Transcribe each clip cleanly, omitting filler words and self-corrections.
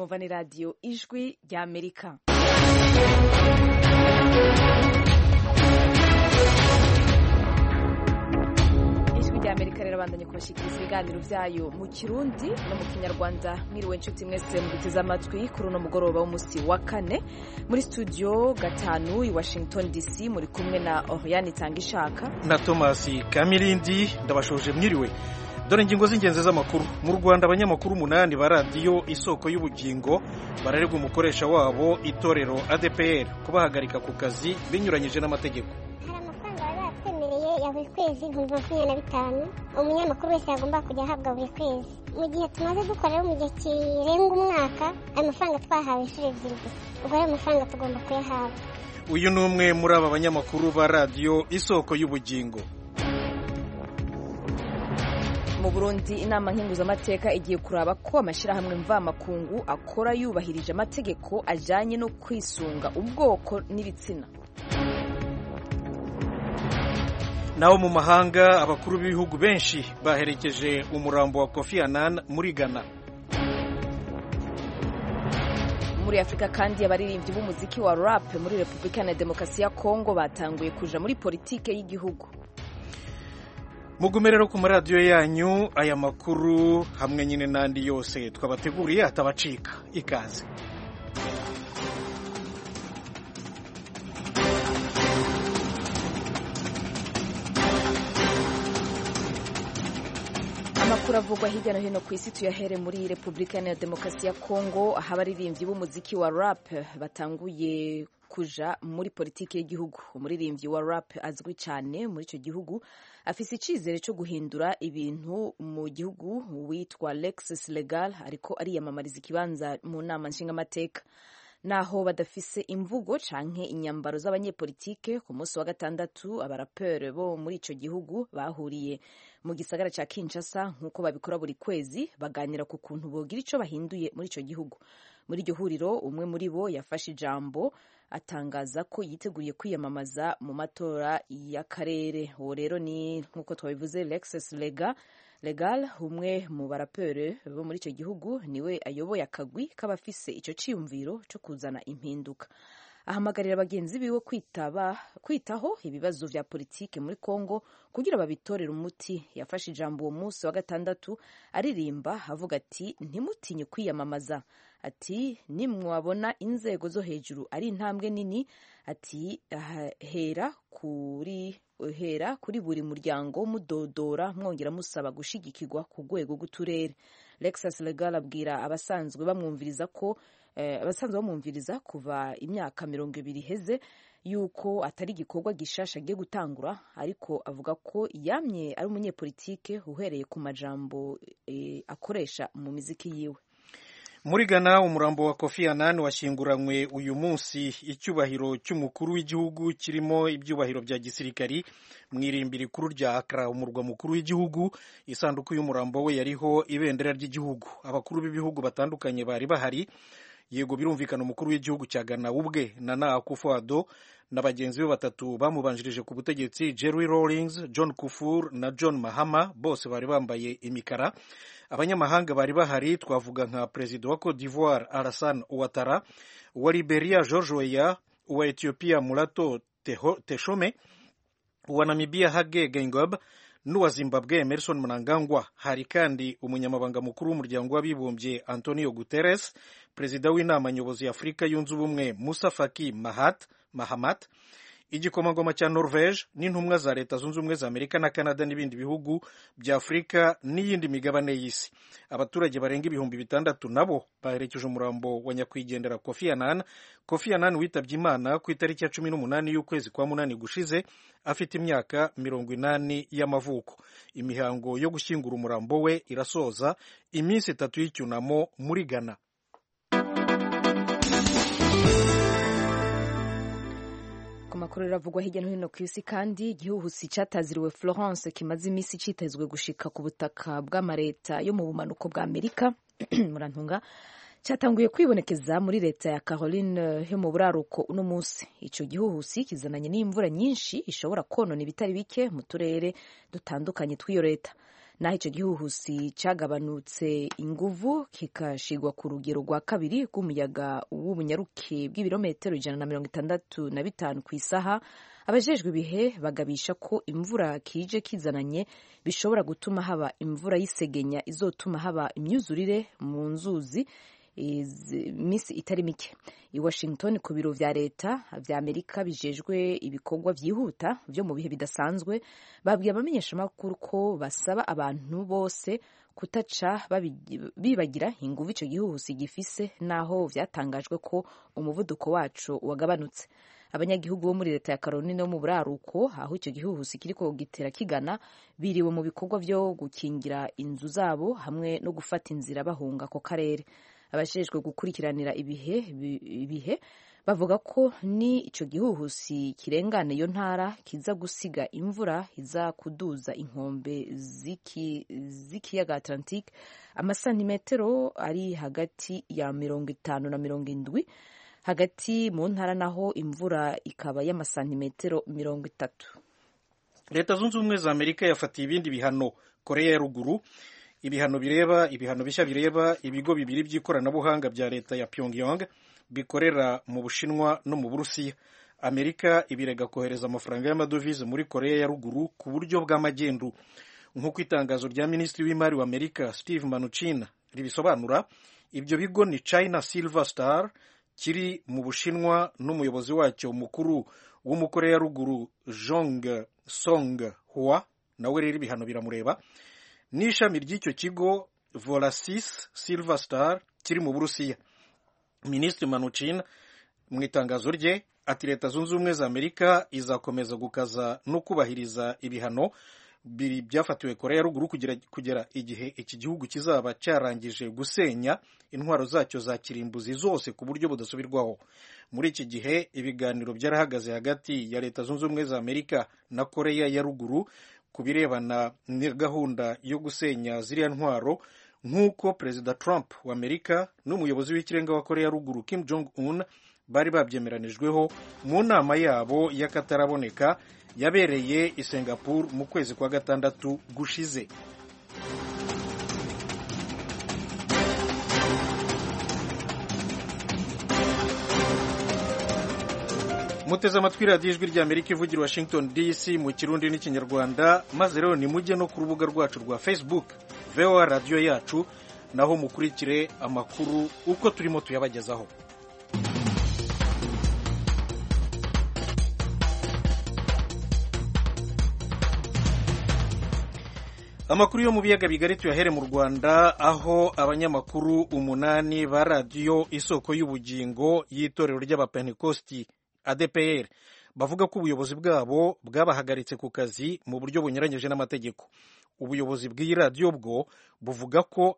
mwumva ni radiyo ijwi ry'Amerika. Ijwi ry'Amerika rirabandanya kubashikiriza ibiganiro vyayo mu Kirundi no mu Kinyarwanda. Mwiriwe nshuti mwese muduteze amatwi kuri uno mugoroba w'umusi wa kane muri studio gatanu i Washington DC, muri kumwe na Oriane Tangishaka na Thomas Kamilindi. Ndabashoje mwiriwe. Dore ingingo z'ingenzi z'amakuru. Mu Rwanda abanyamakuru 8 ba radiyo Isoko y'Ubugingo bararega umukoresha wabo itorero ADPR kubahagarika ku kazi binyuranyije n'amategeko. Hari amafaranga bari batwemereye ya buri kwezi 25,000 umunyamakuru wese yagomba kujya ahabwa buri kwezi. Mu gihe tumaze dukorera mu gihe kirenga umwaka, ayo mafaranga twahawe inshuro ebyiri gusa. Ubwo ayo mafaranga tugomba kuyahabwa. Uyu ni umwe muri aba banyamakuru ba radiyo Isoko y'Ubugingo. Mu Burundi inama nkenguzamateka igiye kuraba ko amashirahamwe mvamakungu akora yubahirije amategeko ajanye no kwisunga ubwoko n'ibitsina. Naho mu mahanga abakuru b'ibihugu benshi baherekeje umurambo wa Kofi Annan muri Ghana. Muri Afrika kandi abaririmbyi b'umuziki wa rap muri Republika ya Demokarasi ya Kongo batanguye kuja muri politike y'igihugu. Mugume rero ku maradiyo yanyu aya makuru hamwe nyine n'andi yose twabateguriye atabacika. Ikaze. Amakuru avugwa hirya no hino ku isi tuyahere muri Republika ya Demokarasi ya Kongo, aho abaririmbyi b'umuziki wa rap batanguye kuja muri politike y'igihugu. Umuririmbyi wa rap azwi cyane muri icyo gihugu afise icizere cyo guhindura ibintu mu gihugu witwa Alexis Legal, ariko ariyamamariza ikibanza mu nama nshingamateka. Naho badafise imvugo canke inyambaro z'abanyepolitike, ku munsi wa gatandatu abaraperi bo muri ico gihugu bahuriye mu gisagara ca Kinshasa nk'uko babikora buri kwezi, baganira ku kuntu bogira ico bahinduye muri ico gihugu. Muri iryo huriro umwe muri bo yafashe ijambo atangaza ko yiteguriye kwiyamamaza mu matora y'akarere. Uwo rero ni nk'uko twabivuze Alexis Legal, umwe mu baraperi bo muri icyo gihugu, niwe ayoboye akagwi k'abafise icyo ciyumviro cyo kuzana impinduka. Ahamagarira abagenzi biwe kwitaho ibibazo vya politike muri Kongo kugira babitorere umuti. Yafashe ijambo uwo munsi wa gatandatu aririmba avuga ati ntimutinye kwiyamamaza, ati nimwabona inzego zo hejuru ari intambwe nini, ati hera kuri buri muryango mudodora mwongera musaba gushigikirwa ku rwego rw'uturere. Alexis Legal abwira abasanzwe bamwumviriza kuva imyaka 20 iheze yuko atari igikorwa gishasha agiye gutangura, ariko avuga ko yamye ari umunyepolitike uhereye ku majambo akoresha mu miziki yiwe. Muri Ghana umurambo wa Kofi Annan washyinguranywe uyu munsi. Icyubahiro cy'umukuru w'igihugu kirimo ibyubahiro bya gisirikari mu irimbi rikuru rya Accra, umurwa mukuru w'igihugu. Isanduku y'umurambo we yariho ibendera ry'igihugu. Abakuru b'ibihugu batandukanye bari bahari. Yego birumvikana umukuru w'igihugu cya Ghana ubwe Nana Akufo-Addo na bagenzi be batatu bamubanjirije ku butegetsi, Jerry Rawlings, John Kufuor na John Mahama, bose bari bambaye imikara. Abanyamahanga bari bahari twavuga nka Perezida wa Cote d'Ivoire Alassane Ouattara, uwa Liberia George Weah, uwa Ethiopia Mulato Teshome, uwa Namibia Hage Geingob n'uwa Zimbabwe Emerson Mnangagwa. Hari kandi umunyamabanga mukuru w'umuryango w'abibumbye Antonio Guterres, Perezida w'inama nyobozi ya Afurika yunze ubumwe Musa Faki Mahamat, igikomangoma cya Norvege n'intumwa za Leta Zunze Ubumwe za Amerika na Canada n'ibindi bihugu bya Afurika n'iyindi migabane y'isi. Abaturage barenga 6,000 nabo baherekeje umurambo wa nyakwigendera Kofi Annan. Kofi Annan witabye Imana ku itariki ya 18 y'ukwezi kwa munani gushize, afite imyaka 80 y'amavuko. Imihango yo gushyingura umurambo we irasoza iminsi 3 y'icyunamo muri Ghana. Ku makuru iravugwa hirya no hino ku isi kandi, igihuhusi cataziriwe Florence kimaze imisi citezwe gushika ku butaka bw'amareta yo mu bumanuko bwa Amerika murantunga cyatanguye kwibonekeza muri leta ya Caroline yo mu buraruko uno munsi. Ico gihuhusi kizananye n'imvura nyinshi ishobora konona ibitari bike mu turere dutandukanye tw'iyo leta. naho icyo gihuhusi cyagabanutse inguvu kikashigwa ku rugero rwa kabiri rw'umuyaga w'ubunyaruke bw'ibirometero 165 ku isaha. Abajejwe ibihe bagabisha ko imvura kije kizananye bishobora gutuma haba imvura y'isegenya izotuma haba imyuzurire mu nzuzi iminsi itari mike. I Washington ku biro vya leta vya Amerika bijejwe ibikorwa vyihuta vyo mu bihe bidasanzwe babwiye abamenyeshamakuru ko basaba abantu bose kutaca bibagira inguvu ico gihuhusi gifise, naho vyatangajwe ko umuvuduko waco wagabanutse. Abanyagihugu bo muri leta ya Carolina mu buraruko aho icyo gihuhusi kiriko gitera kigana biriwe mu bikorwa vyo gukingira inzu zabo hamwe no gufata inzira bahunga ko karere. Abashejwe gukurikiranira ibihe bavuga ko ni ico gihuhusi kirengana iyo ntara kiza gusiga imvura iza kuduza inkombe z'ikiyaga Atlantique amasantimetero ari hagati ya 50 na 70, hagati mu ntara naho imvura ikaba y'amasantimetero 30. Leta zunze ubumwe za Amerika yafatiye ibindi bihano Korea ya ruguru. Ibihano bishya bireba ibigo bibiri by'ikoranabuhanga bya leta ya Pyongyang bikorera mu Bushinwa no mu Burusiya. Amerika ibirega kohereza amafaranga y'amadovize muri Korea ya ruguru ku buryo bw'amagendu. Nk'uko itangazo rya Minisitiri w'Imari wa Amerika Steve Mnuchin ribisobanura, ibyo bigo ni China Silver Star kiri mu Bushinwa n'umuyobozi wacyo mukuru w'umukorea ya ruguru Jong Song Hwa, nawe rero ibihano biramureba, n'ishami ry'icyo kigo Volasis Silver Star kiri mu Burusiya. Minisitiri Mnuchin mu itangazo rye ati Leta zunze ubumwe za Amerika izakomeza gukaza no kubahiriza ibihano byafatiwe Korea ya ruguru kugera igihe iki gihugu kizaba cyarangije gusenya intwaro zacyo za kirimbuzi zose ku buryo budasubirwaho. Muri iki gihe ibiganiro byarahagaze hagati ya Leta zunze ubumwe za Amerika na Korea ya ruguru ku birebana na gahunda yo gusenya ziriya ntwaro, nk'uko Perezida Trump wa Amerika n'umuyobozi w'ikirenga wa Korea ya ruguru Kim Jong-un bari babyemeranijweho mu nama yabo y'akataraboneka yabereye i Singapore mu kwezi kwa gatandatu gushize. Muteze amatwi radiyo ijwi rya Amerika ivugira Washington DC mu Kirundi n'Ikinyarwanda, maze rero nimujye no ku rubuga rwacu rwa Facebook VOA radiyo yacu, naho mukurikire amakuru uko turimo tuyabagezaho. Amakuru yo mu biyaga bigari tuyahere mu Rwanda, aho abanyamakuru 8 ba radiyo Isoko y'Ubugingo y'itorero ry'Abapentekosti ADPR bavuga ko ubuyobozi bwabo bwabahagaritse ku kazi mu buryo bunyuranyije n'amategeko. Ubuyobozi bw'iyi radiyo bwo buvuga ko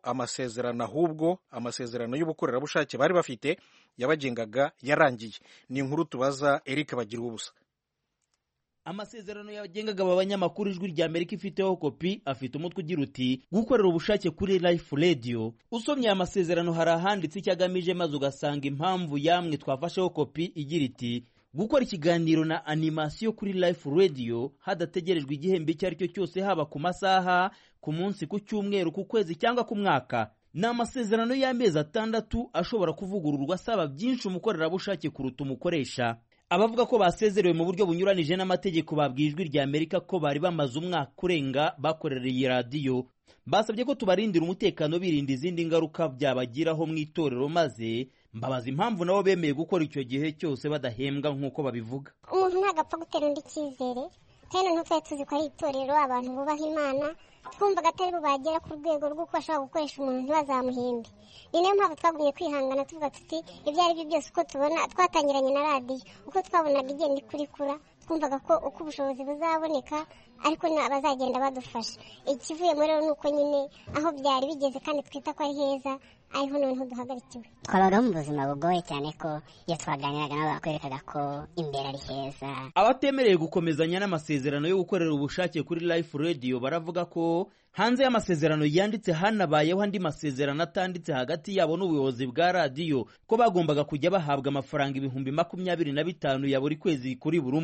amasezerano y'ubukorerabushake bari bafite yabagengaga yarangiye. Ni inkuru tubaza Eric Bagirubusa. Amasezerano yagengaga abanyamakuru ijwi rya Amerika ifiteho kopi afite umutwe ugira uti gukorera ubushake kuri Life Radio. Usomye amasezerano hari ahanditse icyagamije maze ugasanga impamvu yamwe twafasheho kopi igira iti gukora ikiganiro na animation kuri Life Radio hadategerejwe igihembo icyo ari cyo cyose, haba ku masaha, ku munsi, ku cyumweru, ku kwezi cyangwa ku mwaka. Ni amasezerano y'amezi 6 ashobora kuvugururwa asaba byinshi umukorerabushake kuruta umukoresha. Abavuga ko basezerewe mu buryo bunyuranije n'amategeko babwiye ijwi rya Amerika ko bari bamaze umwaka urenga bakorera iyi radiyo. Basabye ko tubarindira umutekano birinda izindi ngaruka byabagiraho mu itorero, maze mbabaza impamvu nabo bemeye gukora icyo gihe cyose badahembwa nk'uko babivuga. Umuntu ntagapfa gutera undi icyizere, kandi ntutwe tuzi ko ari itorero abantu bubaha Imana, twumvaga atari bagera ku rwego rwo bashobora gukoresha umuntu ntibazamuhembe. Ni nayo mpamvu twagumye kwihangana tuvuga tuti ibyo ari byo byose uko tubona twatangiranye na radiyo, uko twabonaga igenda ikurikura, twumvaga ko uko ubushobozi buzaboneka ariko bazagenda badufasha. Ikivuye muri rero nuko nyine aho byari bigeze kandi twita ko ari heza, ariho noneho duhagarikiwe. Twabaga mu buzima bugoye cyane ko iyo twaganiraga nabo bakwerekaga ko imbere ari heza. Abatemereye gukomezanya n'amasezerano yo gukorera ubushake kuri Life Radio baravuga ko hanze y'amasezerano yanditse hanabayeho andi masezerano atanditse hagati yabo n'ubuyobozi bwa radiyo ko bagombaga kujya bahabwa amafaranga 25,000 ya buri kwezi kuri buri umwe.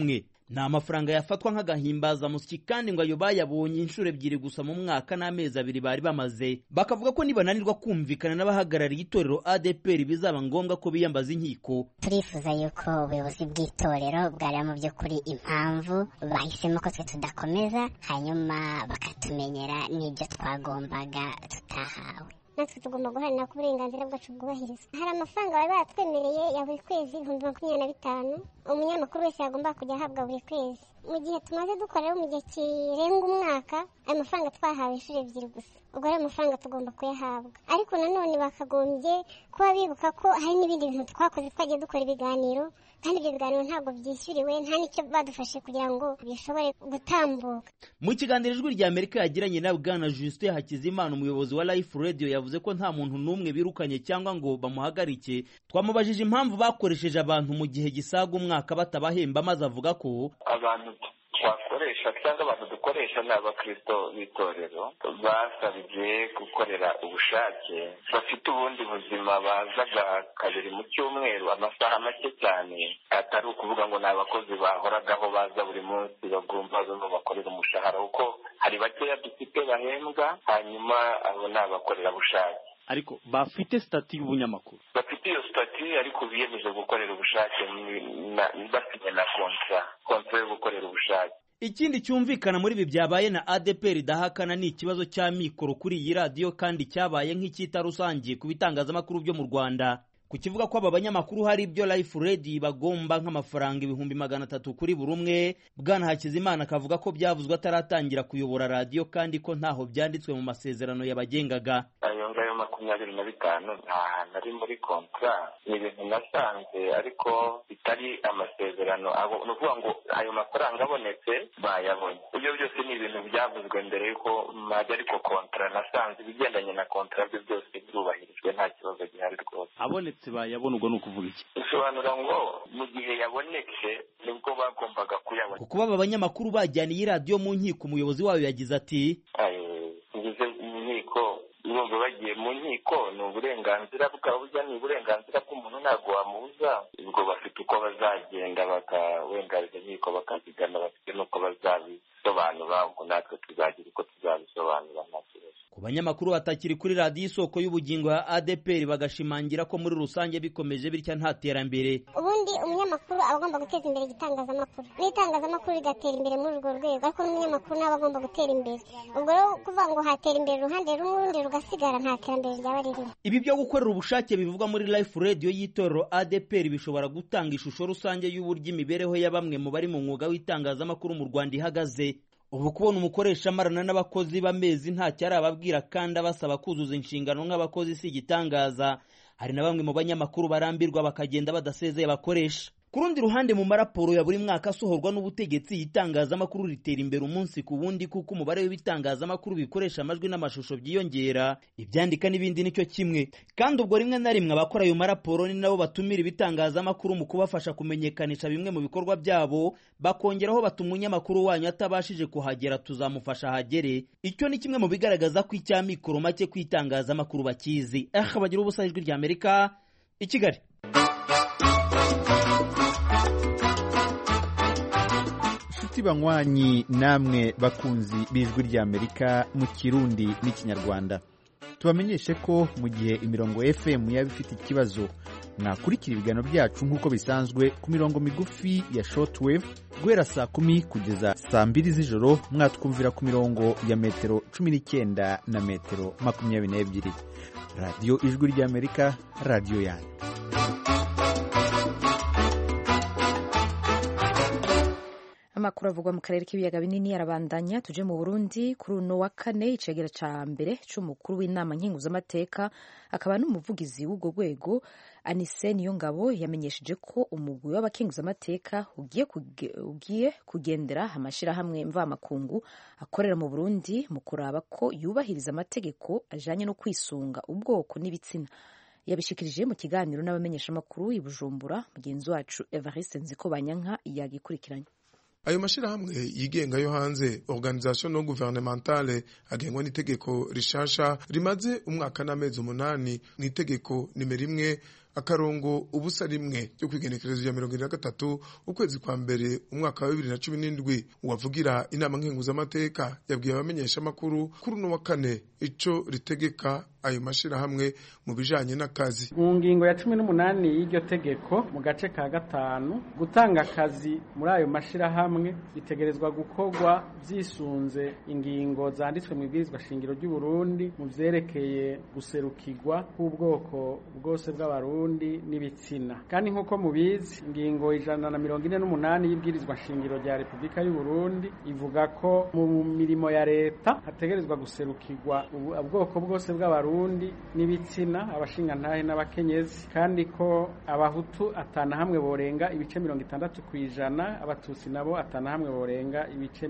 ni amafaranga yafatwa nk'agahimbazamusyi kandi ngo ayo bayabonye inshuro ebyiri gusa mu mwaka n'amezi 2 bari bamaze. Bakavuga ko nibananirwa kumvikana n'abahagarariye itorero ADPR bizaba ngombwa ko biyambaza inkiko. Turifuza yuko ubuyobozi bw'itorero bwari mu by'ukuri impamvu bahisemo ko twe tudakomeza, hanyuma bakatumenyera n'ibyo twagombaga tutahawe. natwe tugomba guharanira ko uburenganzira bwacu bwubahirizwa. Hari amafaranga bari baratwemereye ya buri kwezi 25,000 umunyamakuru wese yagomba kujya ahabwa buri kwezi. Mu gihe tumaze dukorera mu gihe kirenga umwaka, ayo mafaranga twahawe inshuro ebyiri gusa. Ubwo ayo mafaranga tugomba kuyahabwa, ariko nanone bakagombye kuba bibuka ko hari n'ibindi bintu twakoze, twagiye dukora ibiganiro kandi ibyo biganiro ntabwo byishyuriwe, nta n'icyo badufashe kugira ngo bishobore gutambuka. Mu kiganiro Ijwi rya Amerika yagiranye na Bwana Justin Hakizimana, umuyobozi wa Life Radio, yavuze ko nta muntu n'umwe birukanye cyangwa ngo bamuhagarike. Twamubajije impamvu bakoresheje abantu mu gihe gisaga umwaka batabahemba, maze avuga ko abantu twakoresha cyangwa abantu dukoresha ni abakristo b'itorero basabye gukorera ubushake, bafite ubundi buzima, bazaga kabiri mu cyumweru amasaha make cyane, atari ukuvuga ngo ni abakozi bahoragaho baza buri munsi bagomba bakorera umushahara, kuko hari bakeya dufite bahembwa, hanyuma abo ni abakorera bushake. Ariko bafite stati y'ubunyamakuru, bafite iyo stati ariko biyemeje gukorera ubushake, basinye na kontra yo gukorera ubushake. Ikindi cyumvikana muri ibi byabaye na ADPR idahakana ni ikibazo cya mikoro kuri iyi radio, kandi cyabaye nk'icyita rusangiye ku bitangazamakuru byo mu Rwanda. Kukivuga ko aba banyamakuru hari ibyo Life Radio bagomba nk'amafaranga 300 kuri buri umwe, Bwana Hakizimana akavuga ko byavuzwe ataratangira kuyobora radio kandi ko ntaho byanditswe mu masezerano yabagengaga. Ayo ngayo 25 nta nari muri kontra, ni ibintu nasanze ariko bitari amasezerano. No kuvuga ngo ayo mafaranga abonetse bayabonye, ibyo byose ni ibintu byavuzwe mbere yuko majya, ariko kontra nasanze ibigendanye na kontra byo byose byubahirijwe, nta kibazo gihari rwose. Abonetse bayabona, ubwo nukuvuga iki? Bisobanura ngo mu gihe yabonetse nibwo bagombaga kuyabona. Kuko aba banyamakuru bajyaniye radio mu nkiko, umuyobozi wayo yagize ati ngize mu nkiko, nubwo bagiye mu nkiko ni uburenganzira bwabo, ni uburenganzira bw'umuntu, ntabwo wamubuza. Ubwo bafite uko bazagenda bakawengariza inkiko bakazigana, bafite n'uko bazabisobanura, ubwo natwe tuzagira uko tuzabisobanura nta kibazo. Ku banyamakuru batakiri kuri radio Isoko y'Ubugingo ya ADPR bagashimangira ko muri rusange bikomeje bitya nta terambere. Ubundi umunyamakuru aba agomba guteza imbere igitangazamakuru, n'itangazamakuru rigatera imbere muri urwo rwego, ariko n'umunyamakuru nawe agomba gutera imbere. Ubwo rero kuvuga ngo hatera imbere uruhande rumwe urundi rugasigara, nta terambere ryaba ririmo. Ibi byo gukorera ubushake bivugwa muri Life Radio y'itorero ADPR bishobora gutanga ishusho rusange y'uburyo imibereho ya bamwe mu bari mu mwuga w'itangazamakuru mu Rwanda ihagaze. Ubu kubona umukoresha amarana n'abakozi b'amezi nta cyari ababwira kandi abasaba kuzuza inshingano nk'abakozi si igitangaza. Hari na bamwe mu banyamakuru barambirwa bakagenda badasezeye bakoresha. Ku rundi ruhande, mu maraporo ya buri mwaka asohorwa n'ubutegetsi, itangazamakuru ritera imbere umunsi ku wundi kuko umubare w'ibitangazamakuru bikoresha amajwi n'amashusho byiyongera, ibyandika n'ibindi nicyo kimwe. Kandi ubwo rimwe na rimwe abakora ayo maraporo ni nabo batumira ibitangazamakuru mu kubafasha kumenyekanisha bimwe mu bikorwa byabo, bakongeraho bati umunyamakuru wanyu atabashije kuhagera tuzamufasha hagere. Icyo ni kimwe mu bigaragaza ko icyamikoro make kwitangazamakuru bakizi. Bagira ubusa, Ijwi rya Amerika, i Kigali. Banywanyi namwe bakunzi b'Ijwi rya Amerika mu Kirundi n'Ikinyarwanda, tubamenyeshe ko mu gihe imirongo FM yaba ifite ikibazo, mwakurikira ibiganiro byacu nk'uko bisanzwe ku mirongo migufi ya shortwave guhera saa 10 kugeza saa 2 z'ijoro. Mwatwumvira ku mirongo ya metero 19 na metero 22. Radio Ijwi rya Amerika, radio yanyu. Amakuru avugwa mu karere k'ibiyaga binini arabandanya. Tuje mu Burundi. Kuri uno wa kane, icegera ca mbere c'umukuru w'inama nkenguzamateka akaba n'umuvugizi w'ubwo rwego, Anise Niyongabo, yamenyesheje ko umugwi w'abakenguzamateka ugiye kugendera amashirahamwe mvamakungu akorera mu Burundi mu kuraba ko yubahiriza amategeko ajanye no kwisunga ubwoko n'ibitsina. Yabishikirije mu kiganiro n'abamenyeshamakuru i Bujumbura. Mugenzi wacu Evariste Nzikobanyanka yagikurikiranye. Ayo mashirahamwe yigenga yo hanze, organisation non gouvernementale, agengwa n'itegeko rishasha rimaze umwaka n'amezi 8 n'itegeko nimero 1 akarongo ubusa rimwe ryo kwigenekerezo ya 2023 ukwezi kwa mbere umwaka wa 2017 uwavugira inama nkenguzamateka yabwiye abamenyesha makuru kuri uno wa kane ico ritegeka ayo mashirahamwe mu bijanye n'akazi. Mu ngingo ya 18 y'iryo tegeko mu gace ka 5 gutanga akazi muri ayo mashirahamwe bitegerezwa gukorwa vyisunze ingingo zanditswe mu ibwirizwa shingiro ry'u Burundi mu vyerekeye guserukirwa k'ubwoko bwose bw'abarundi n'ibitsina. Kandi nkuko mubizi ingingo 148 y'ibwirizwa shingiro rya Republika y'u Burundi ivuga ko mu mirimo ya leta hategerezwa guserukirwa ubwoko bwose bw'abarundi n'ibitsina abashingantahe n'abakenyezi kandi ko abahutu atana hamwe borenga ibice 60%, abatutsi nabo atana hamwe borenga ibice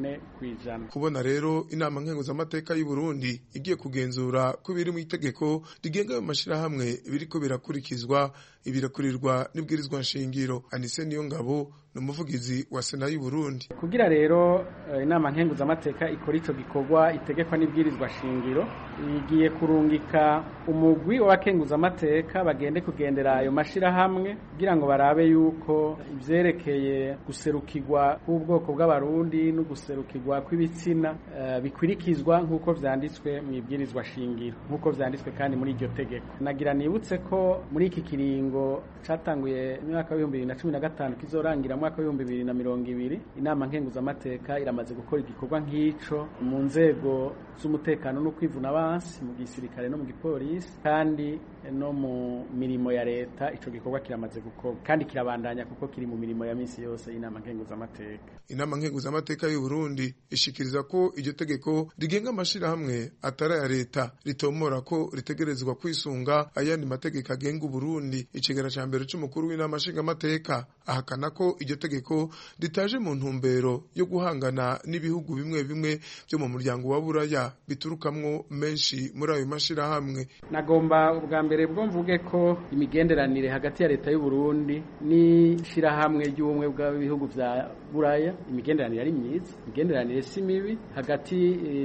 40%. Kubona rero inama nkenguzamateka y'u Burundi igiye kugenzura ko biri mu itegeko rigenga mu mashirahamwe biriko birakurikizwa ibirakurirwa n'ibwirizwa nshingiro. Anise Niyongabo n'umuvugizi wa Sena y'u Burundi. Kugira rero inama nkenguzamateka ikora ico gikorwa itegekwa n'ibwirizwa shingiro igiye kurungika umugwi w'abakenguzamateka bagende kugendera ayo mashirahamwe kugira ngo barabe yuko ivyerekeye guserukirwa k'ubwoko bw'abarundi no guserukirwa kw'ibitsina bikwirikizwa nk'uko vyanditswe mu ibwirizwa shingiro nk'uko vyanditswe kandi muri iryo tegeko. Nagira nibutse ko muri iki kiringo catanguye mu mwaka wa 2015 kizorangira mu mwaka wa 2020 inama nkenguzamateka iramaze gukora igikorwa nk'ico mu nzego z'umutekano no kwivuna abansi mu gisirikare no mu gipolisi kandi no mu mirimo ya leta. Ico gikorwa kiramaze gukorwa kandi kirabandanya kuko kiri mu mirimo ya misi yose y'inama nkenguzamateka. Inama nkenguzamateka y'u Burundi ishikiriza ko iryo tegeko rigenga amashirahamwe atari ya leta ritomora ko ritegerezwa kwisunga ayandi mategeko agenga Burundi. Icegera ca mbere c'umukuru w'inama nshingamateka ahakana ko iryo tegeko ritaje mu ntumbero yo guhangana n'ibihugu bimwe bimwe byo mu muryango wa Buraya biturukamwo menshi muri ayo mashirahamwe. Nagomba ubwa mbere bwo mvuge ko imigenderanire hagati ya leta y'u Burundi ni shirahamwe ry'ubumwe bw'ibihugu vya Buraya imigenderanire ari myiza, imigenderanire si mibi hagati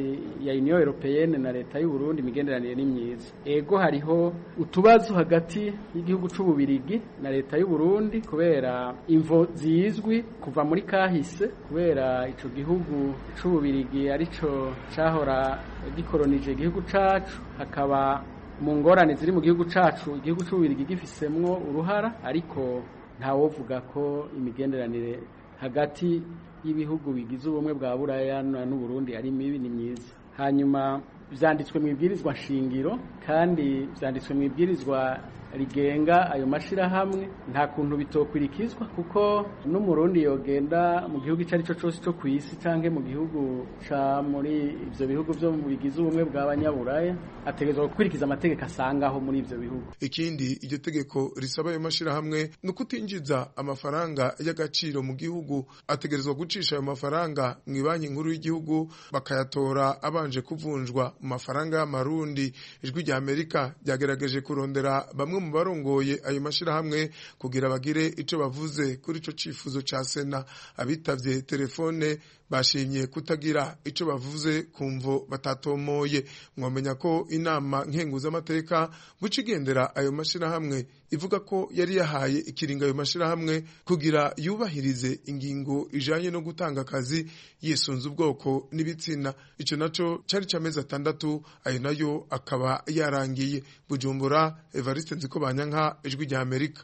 ya Union Européenne na leta y'u Burundi imigenderanire ni myiza. Ego hariho utubazo hagati y'igihugu c'Ububirigi na leta y'u Burundi kubera imvo zizwi kuva muri kahise kubera ico gihugu c'Ububirigi arico cahora gikolonije igihugu cacu hakaba mu ngorane ziri mu gihugu cacu igihugu c'Ububirigi gifisemwo uruhara ariko ntawovuga ko imigenderanire hagati y'ibihugu bigize ubumwe bwa Buraya n'u Burundi ari mibi ni myiza. Hanyuma vyanditswe mu ibwirizwa shingiro kandi vyanditswe mu ibwirizwa rigenga ayo mashirahamwe nta kuntu bitokwirikizwa kuko n'umurundi yogenda mu gihugu icari cyo cyose cyo kwisi canke mu gihugu ca muri ivyo bihugu byo bigize ubumwe bw'abanyaburaya ategezwa gukurikiza amategeko asangaho muri ivyo bihugu. Ikindi iryo tegeko risaba ayo mashirahamwe no kutinjiza amafaranga y'agaciro mu gihugu ategerezwa gucisha ayo mafaranga mu banki nkuru y'igihugu bakayatora abanje kuvunjwa mu mafaranga y'amarundi. Ijwi rya Amerika ryagerageje kurondera bamwe mu barongoye ayo mashirahamwe kugira bagire ico bavuze kuri ico cifuzo ca Sena. Abitavye telefone bashimye kutagira ico bavuze kumvo batatomoye. Mwamenya ko inama nkenguzamateka bucigendera ayo mashirahamwe ivuga ko yari yahaye ikiringa ayo mashirahamwe kugira yubahirize ingingo ijanye no gutanga akazi yisunze ubwoko n'ibitsina. Ico naco cari camezi 6 ayo nayo akaba yarangiye. Bujumbura, Evariste Nzikobanyanka, Ijwi rya Amerika.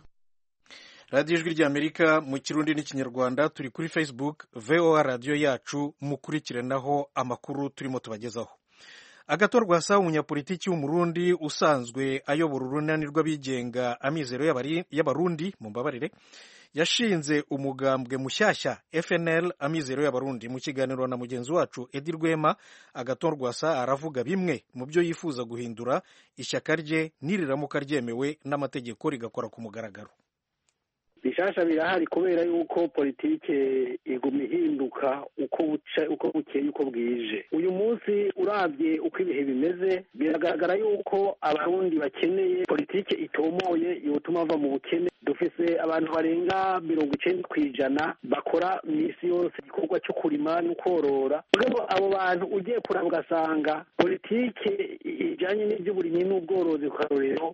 Radio Ijwi rya Amerika mu Kirundi n'Ikinyarwanda. Turi kuri Facebook VOA radio yacu mukurikiranaho amakuru turimo tubagezaho. Agathon Rwasa umunyapolitiki w'umurundi usanzwe ayobora urunani rw'abigenga Amizero y'Abarundi mu mbabarire yashinze umugambwe mushyashya FNL Amizero y'Abarundi. Mu kiganiro na mugenzi wacu Edi Rwema, Agathon Rwasa aravuga bimwe mu byo yifuza guhindura ishyaka rye niriramuka ryemewe n'amategeko rigakora ku mugaragaro. Bishasha birahari kubera yuko politike iguma ihinduka uko bukeye uko bwije. Uyu munsi uravye uko ibihe bimeze biragaragara yuko abarundi bakeneye politike itomoye yotuma bava mu bukene. Dufise abantu barenga 90% bakora misi yose igikorwa cyo kurima no korora. Ubwo abo bantu ugiye kuraba ugasanga politike ijanye n'ivy'uburimyi n'ubworozi karorero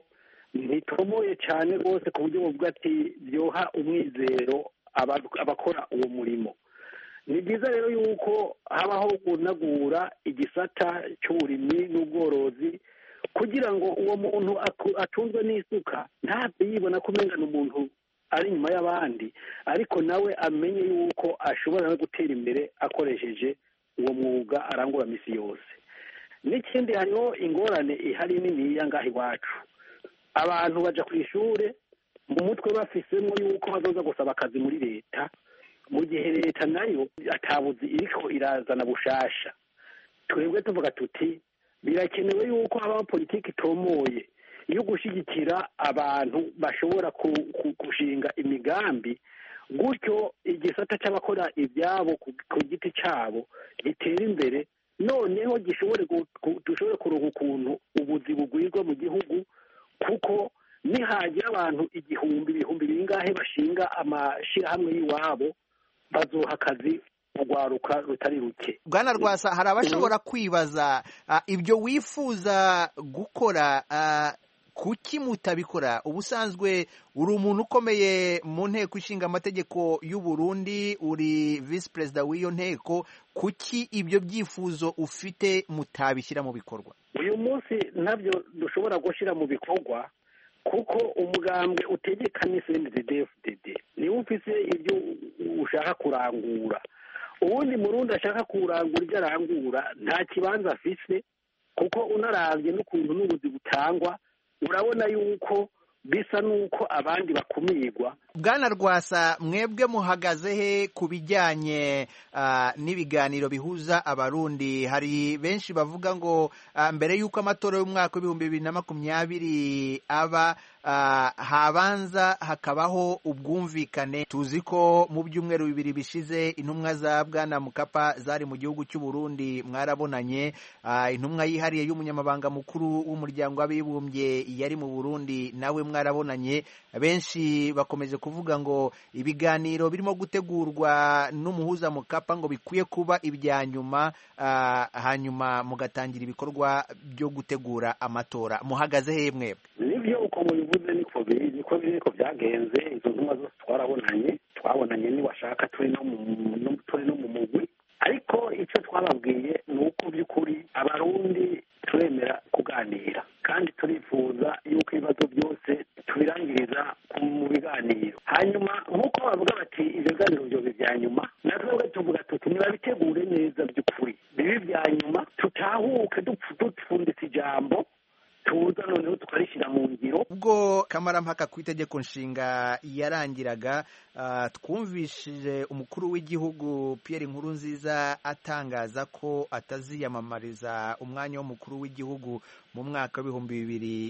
ntitomoye cyane rwose ku buryo buvuga ati byoha umwizero abakora uwo murimo. Ni byiza rero yuko habaho kunagura igisata cy'uburimyi n'ubworozi kugira ngo uwo muntu atunzwe n'isuka ntabwo yibona ko umengana umuntu ari inyuma y'abandi, ariko nawe amenye yuko ashobora no gutera imbere akoresheje uwo mwuga arangura misi yose. N'ikindi hariho ingorane ihari niniya ngaha iwacu, abantu baja ku ishure mu mutwe bafisemo yuko bazoza gusaba akazi muri leta, mu gihe leta nayo atabuzi iriko irazana bushasha. Twebwe tuvuga tuti birakenewe yuko habaho politiki itomoye yo gushyigikira abantu bashobora gushinga imigambi, gutyo igisata cy'abakora ibyabo ku giti cyabo gitera imbere, noneho dushobore kuronka ukuntu ubuzi bugwirwa mu gihugu, kuko nihagira abantu ibihumbi bingahe bashinga amashyirahamwe y'iwabo bazoha akazi urwaruka rutari ruke. Bwana Rwasa, hari abashobora kwibaza ibyo wifuza gukora kuki mutabikora? Ubusanzwe uri umuntu ukomeye mu nteko ishinga amategeko y'u Burundi, uri vice perezida w'iyo nteko, kuki ibyo byifuzo ufite mutabishyira mu bikorwa? Uyu munsi ntabyo dushobora gushyira mu bikorwa kuko umugambwe utegekanye CNDD-FDD niwe ufise ibyo ushaka kurangura. Ubundi Murundi ashaka kurangura ibyo arangura nta kibanza afise, kuko unaravye n'ukuntu n'ubuzi butangwa urabona yuko bisa nuko abandi bakumirwa. Bwana Rwasa, mwebwe muhagaze he ku bijyanye n'ibiganiro bihuza abarundi? Hari benshi bavuga ngo mbere y'uko amatora y'umwaka w'ibihumbi 2020 aba habanza hakabaho ubwumvikane. Tuzi ko mu byumweru 2 bishize intumwa za Bwana Mukapa zari mu gihugu cy'u Burundi, mwarabonanye. Intumwa yihariye y'umunyamabanga mukuru w'umuryango w'abibumbye yari mu Burundi, nawe mwarabonanye. Benshi bakomeje kuvuga ngo ibiganiro birimo gutegurwa n'umuhuza Mukapa ngo bikwiye kuba ibya nyuma, hanyuma mugatangira ibikorwa byo gutegura amatora. Muhagaze he mwebwe? Nibyo uko mubivuze niko byagenze. Izo ntumwa zose twabonanye niwashaka turi no mu mugwi, ariko icyo twababwiye ni uko by'ukuri abarundi turemera kuganira kandi turifuza yuko ibibazo byose tubirangiriza mu biganiro. Hanyuma nk'uko bavuga bati ibyo biganiro byo bya nyuma, natwe tuvuga tuti nibabitegure neza by'ukuri bibi bya nyuma, tutahuke dupfunditse ijambo tuza noneho tukarishyira mu ngiro. Ubwo kamarampaka ku itegeko nshinga yarangiraga, twumvishije umukuru w'igihugu Pierre Nkurunziza atangaza ko ataziyamamariza umwanya w'umukuru w'igihugu mu mwaka w'ibihumbi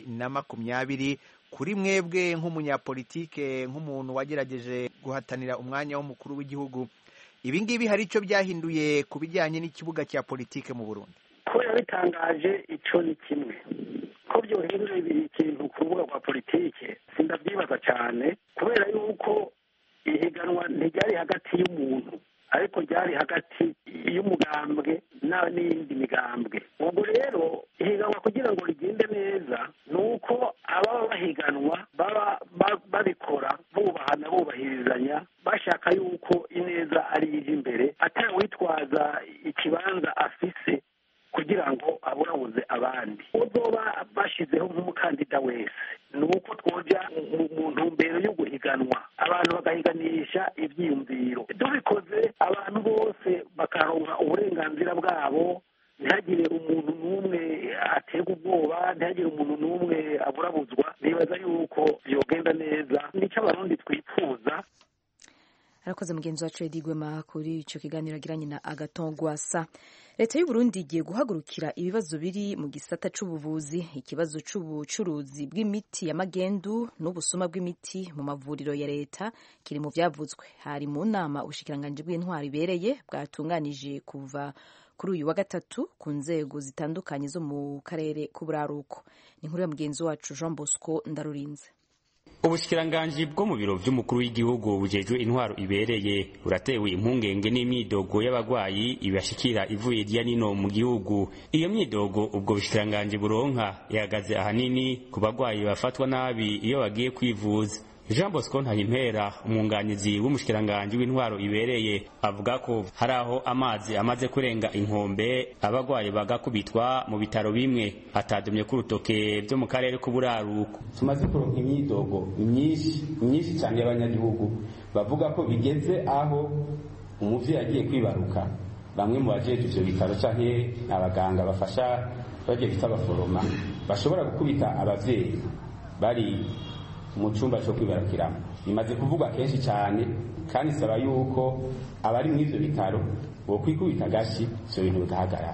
2020. Kuri mwebwe nk'umunyapolitike, nk'umuntu wagerageje guhatanira umwanya w'umukuru w'igihugu, ibi ngibi hari icyo byahinduye ku bijyanye n'ikibuga cya politike mu Burundi? Ko yabitangaje icyo ni kimwe, ko byohindura ikintu ku rubuga rwa politike sindabyibaza cyane, kubera yuko ihiganwa ntiryari hagati y'umuntu, ariko ryari hagati y'umugambwe n'iyindi migambwe. Ubwo rero ihiganwa kugira ngo rigende neza ni uko ababa bahiganwa baba babikora bubahana, bubahirizanya, bashaka yuko ineza ari ije imbere, atari witwaza ikibanza afise kugira ngo aburabuze abandi. Uzoba bashizeho nk'umukandida wese ni uko twoja mu ntumbero yo guhiganwa, abantu bagahiganisha ibyiyumviro. Tubikoze abantu bose bakaronka uburenganzira bwabo, ntihagire umuntu n'umwe aterwa ubwoba, ntihagire umuntu n'umwe aburabuzwa. Nibaza yuko byogenda neza, nicyo abarundi twifuza. Arakoze mugenzi wacu Edi Gwema kuri icyo kiganiro agiranye na Agathon Rwasa. Leta y'u Burundi igiye guhagurukira ibibazo biri mu gisata c'ubuvuzi, ikibazo c'ubucuruzi bw'imiti ya magendu n'ubusuma bw'imiti mu mavuriro ya leta kiri mu vyavuzwe. Hari mu nama ubushikiranganji bw'intwari ibereye bwatunganije kuva kuri uyu wa gatatu ku nzego zitandukanye zo mu karere k'uburaruko. Ni inkuru ya mugenzi wacu Jean Bosco Ndarurinze. Ubushikiranganji bwo mu biro vy'umukuru w'igihugu bujejwe intwaro ibereye buratewe impungenge n'imyidogo y'abagwayi ibashikira ivuye irya nino mu gihugu. Iyo myidogo ubwo bushikiranganji buronka yahagaze ahanini ku bagwayi bafatwa nabi iyo bagiye kwivuza. Jean Bosco Ntahimpera, umwunganizi w'umushikiranganji w'intwaro ibereye, avuga ko hari aho amazi amaze kurenga inkombe abagwayi bagakubitwa mu bitaro bimwe atadumye ku rutoke byo mu karere k'uburaruko. Tumaze kuronka imyidogo myinshi cyane y'abanyagihugu bavuga ko bigeze aho umuvyeyi agiye kwibaruka bamwe mu bajeje ivyo bitaro canke abaganga bafasha bagiye bita abaforoma bashobora gukubita abavyeyi bari mu cyumba cyo kwibarukiramo. Bimaze kuvugwa kenshi cyane kandi saba yuko abari muri ivyo bitaro bo kwikubita gashi ivyo bintu bigahagarara,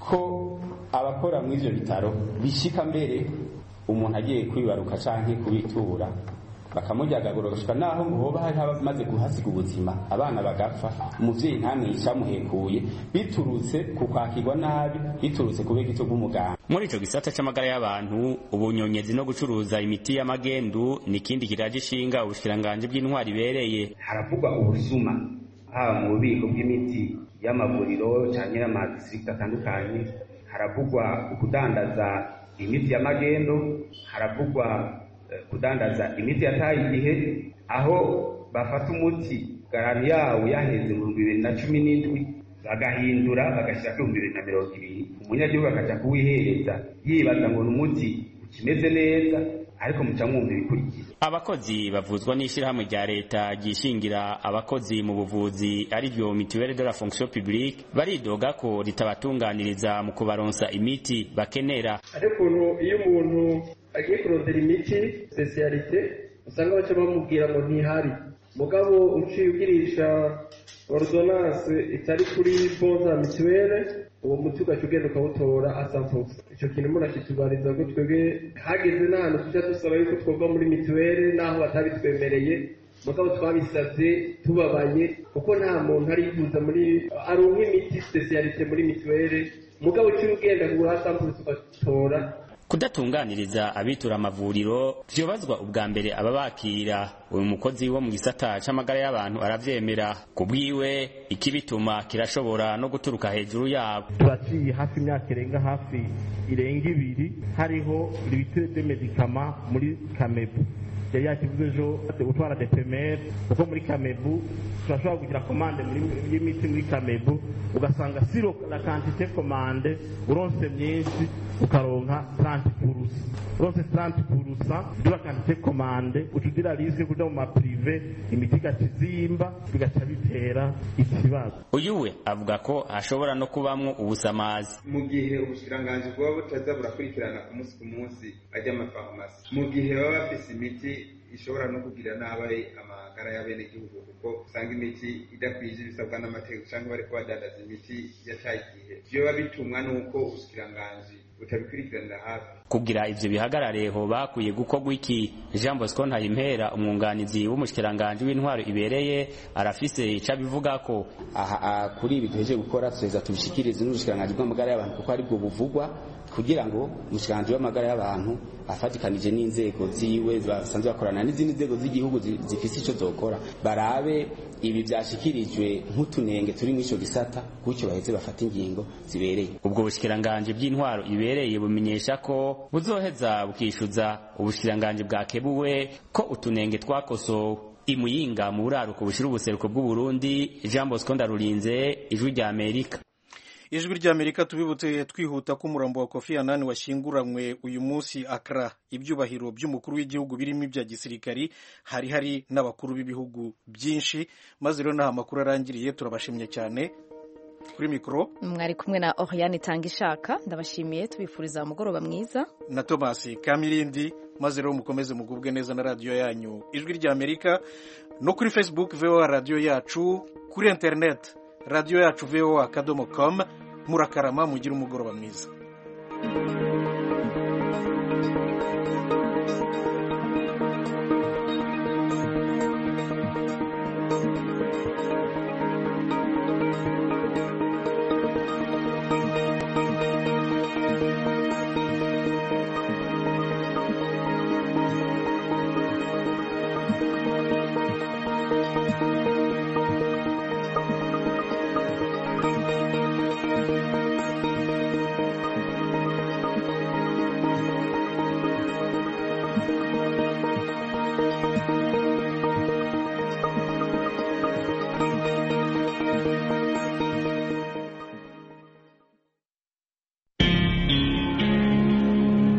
ko abakora muri ivyo bitaro bishika mbere umuntu agiye kwibaruka canke kubitura bakamujyagagura gushika naho hoba hari abamaze guhasiga ubuzima abana bagapfa, umuvyeyi ntamwica muhekuye biturutse ku kwakirwa nabi, biturutse kubeka icyo bw'umuganga. Muri ico gisata c'amagara y'abantu, ubunyonyezi no gucuruza imiti y'amagendu nikindi kiraje ishinga ubushikiranganji bw'intwari ibereye. Haravugwa ubusuma haba mu bubiko bw'imiti y'amavuriro canke y'amadistrict atandukanye, haravugwa ukudandaza imiti y'amagendo, haravugwa kudandaza imiti yataye igihe, aho bafata umuti garanti yawo yaheze mu 2017 bagahindura bagashira ku 2020, umunyagihugu akaja kuwihereza yibaza ngo n'umuti ukimeze neza, ariko muca mwumva ibikurikira. Abakozi bavuzwa n'ishirahamwe rya leta gishingira abakozi mu buvuzi ari ryo Mutuelle de la Fonction Publique baridoga ko ritabatunganiriza mu kubaronsa imiti bakenera. Ariko iyo umuntu agiye kurondera imiti specialite usanga baca bamubwira ngo ntihari, mugabo uciye ugirisha ordonnance itari kuri bonza mutuelle uwo muti ugaca ugenda ukawutora asanfose. Icyo kintu murashitubariza ko twebwe hageze n'ahantu tujya dusaba yuko twova muri mituweli n'aho batabitwemereye, mugabo twabisabye tubabaye kuko nta muntu arifuza muri aronka imiti specialite muri mituweli, mugabo uciye ugenda kugura asanfose ugatora. Kudatunganiriza abitura amavuriro vyobazwa ubwa mbere ababakira. Uyu mukozi wo mu gisata c'amagara y'abantu aravyemera, kubwiwe ikibituma kirashobora no guturuka hejuru yabo. Turaciye hafi imyaka irenga 2 hariho litre de medicament muri Kamebu. Yari yakivuze ejo utwara DPMR kuko muri Kamebu turashobora kugira commande y'imiti muri Kamebu ugasanga siro la quantité commande uronse myinshi ukaronka 30%, uronse 30% de la quantité commande utudira risque kuja mu maprive imiti gatizimba bigaca bitera ikibazo. Uyuwe avuga ko ashobora no kubamwo ubusamazi. Mu gihe ubushikiranganji bwo butaza burakurikirana ku munsi ajya amafarmasi, mu gihe baba bafise imiti ishobora no kugira nabi amagara y'abene gihugu kuko usanga imiti idakwije ibisabwa n'amategeko cyangwa bari kubadandaza imiti yataye igihe, byo babitumwa nuko ubushikiranganji utabikurikirana hafi. Kugira ivyo bihagarare ho bakwiye gukorwa iki? Jean Bosco Ntahimpera, umwunganizi w'umushikiranganji w'intwaro ibereye, arafise ica bivuga ko kuri ibi duheje gukora tweza tubishikirize n'ubushikiranganji bw'amagara y'abantu kuko ari bwo buvugwa, kugira ngo umushikiranganji w'amagara y'abantu afatikanije n'inzego ziwe basanzwe bakorana n'izindi nzego z'igihugu zifise ico zokora, barabe ibi byashikirijwe nk'utunenge turi mu ico gisata, gutyo baheze bafata ingingo zibereye. Ubwo bushikiranganji bw'intwaro ibereye bumenyesha ko buzoheza bukishuza ubushikiranganji bwakebuwe ko utunenge twakosowe. Imuyinga mu buraruko bushira ubuseruko bw'u Burundi, Jean Bosco Ndarurinze, Ijwi rya Amerika. Ijwi rya Amerika tubibutse twihuta ko umurambo wa Kofi Annan washinguranywe uyu munsi Accra. Ibyubahiro by'umukuru w'igihugu birimo ibya gisirikari hari n'abakuru b'ibihugu byinshi. Maze rero naha makuru arangiriye, turabashimye cyane. Kuri mikro mwari kumwe na Oriane Tangishaka, ndabashimiye, tubifuriza umugoroba mwiza, na Thomas Kamirindi. Maze rero mukomeze mugubwe neza na radio yanyu Ijwi rya Amerika, no kuri Facebook VOA radio yacu, kuri internet radio yacu voa.com. Murakarama, mugira umugoroba mwiza.